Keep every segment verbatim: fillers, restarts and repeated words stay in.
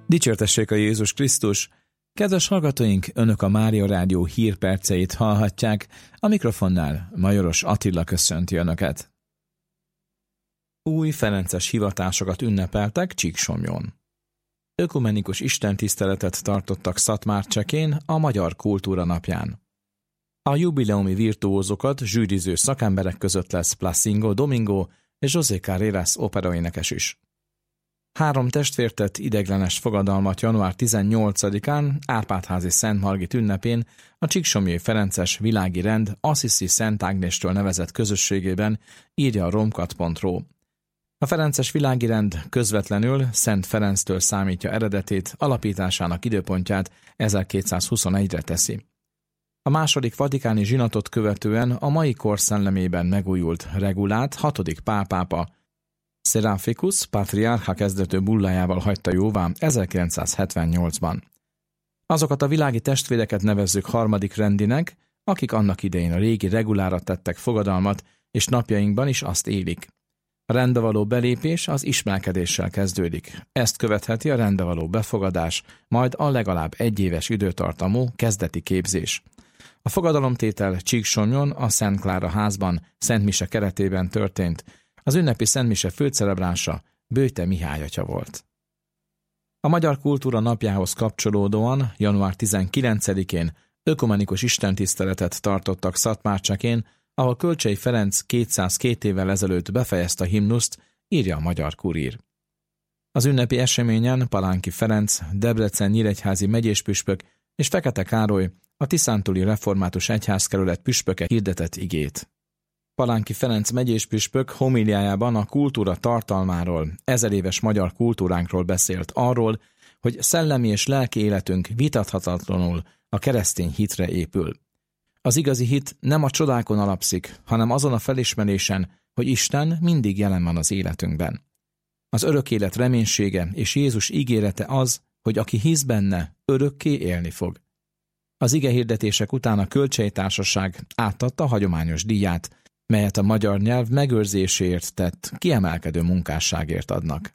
Dicsértessék a Jézus Krisztus! Kedves hallgatóink, Önök a Mária Rádió hírperceit hallhatják, a mikrofonnál Majoros Attila köszönti Önöket. Új ferences hivatásokat ünnepeltek Csíksomlyón. Ökumenikus istentiszteletet tartottak Szatmárcsekén a Magyar Kultúra Napján. A jubileumi virtuózokat zsűriző szakemberek között lesz Placido Domingo és José Carreras operaénekes is. Három testvértett ideiglenes fogadalmat január tizennyolcadikán Árpád-házi Szent Margit ünnepén a Csíksomlyói Ferences Világi Rend Assisi Szent Ágnéstől nevezett közösségében, írja a romkat pont ru. A Ferences Világi Rend közvetlenül Szent Ferenctől számítja eredetét, alapításának időpontját ezerkétszázhuszonegyre teszi. A második vatikáni zsinatot követően a mai kor szellemében megújult regulát hatodik Pál pápa Seraphicus patriárha kezdető bullájával hagyta jóvá ezerkilencszázhetvennyolcban. Azokat a világi testvéreket nevezzük harmadik rendinek, akik annak idején a régi regulára tettek fogadalmat, és napjainkban is azt élik. A rendbe való belépés az ismerkedéssel kezdődik. Ezt követheti a rendbe való befogadás, majd a legalább egyéves időtartamú kezdeti képzés. A fogadalomtétel Csíksomlyon a Szent Klára házban, Szent Mise keretében történt. Az ünnepi Szent Mise főcelebránsa Böjte Mihály atya volt. A Magyar Kultúra Napjához kapcsolódóan január tizenkilencedikén ökumenikus istentiszteletet tartottak Szatmárcsekén, ahol Kölcsey Ferenc kétszázkettő évvel ezelőtt befejezte a himnuszt, írja a Magyar Kurír. Az ünnepi eseményen Palánki Ferenc, Debrecen nyíregyházi megyéspüspök és Fekete Károly, a tiszántúli református egyházkerület püspöke hirdetett igét. Palánki Ferenc megyéspüspök homíliájában a kultúra tartalmáról, ezeréves magyar kultúránkról beszélt, arról, hogy szellemi és lelki életünk vitathatatlanul a keresztény hitre épül. Az igazi hit nem a csodákon alapszik, hanem azon a felismerésen, hogy Isten mindig jelen van az életünkben. Az örök élet reménysége és Jézus ígérete az, hogy aki hisz benne, örökké élni fog. Az igehirdetések után a Kölcsey Társaság átadta a hagyományos díját, melyet a magyar nyelv megőrzéséért tett kiemelkedő munkásságért adnak.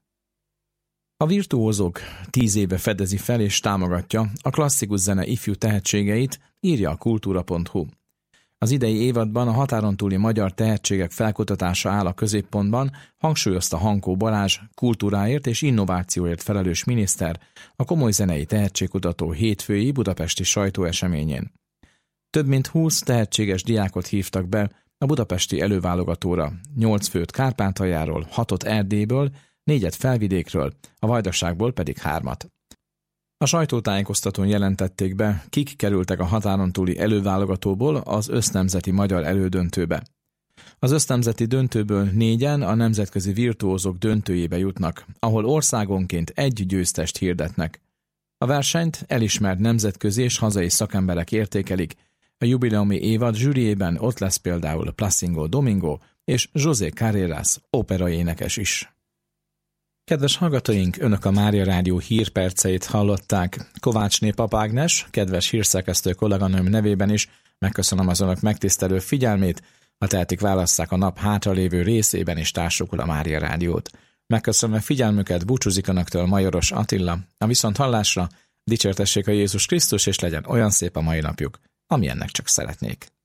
A virtuózok tíz éve fedezi fel és támogatja a klasszikus zene ifjú tehetségeit, írja a kultúra pont hu. Az idei évadban a határon túli magyar tehetségek felkutatása áll a középpontban, hangsúlyozta Hankó Balázs, kultúráért és innovációért felelős miniszter a komoly zenei tehetségkutató hétfői budapesti sajtóeseményén. Több mint húsz tehetséges diákot hívtak be a budapesti előválogatóra, nyolc főt Kárpátaljáról, hatot Erdélyből, négyet Felvidékről, a Vajdaságból pedig hármat. A sajtótájékoztatón jelentették be, kik kerültek a határon túli előválogatóból az össznemzeti magyar elődöntőbe. Az össznemzeti döntőből négyen a nemzetközi virtuózok döntőjébe jutnak, ahol országonként egy győztest hirdetnek. A versenyt elismert nemzetközi és hazai szakemberek értékelik. A jubileumi évad zsűriében ott lesz például Placido Domingo és José Carreras operaénekes is. Kedves hallgatóink, Önök a Mária Rádió hírperceit hallották. Kovácsné Pap Ágnes, kedves hírszerkesztő kolléganőm nevében is megköszönöm az Önök megtisztelő figyelmét, ha tehetik, válasszák a nap hátralévő részében is társukul a Mária Rádiót. Megköszönöm a figyelmüket, búcsúzik Önöktől Majoros Attila. A viszont hallásra dicsértessék a Jézus Krisztus, és legyen olyan szép a mai napjuk, amilyennek csak szeretnék.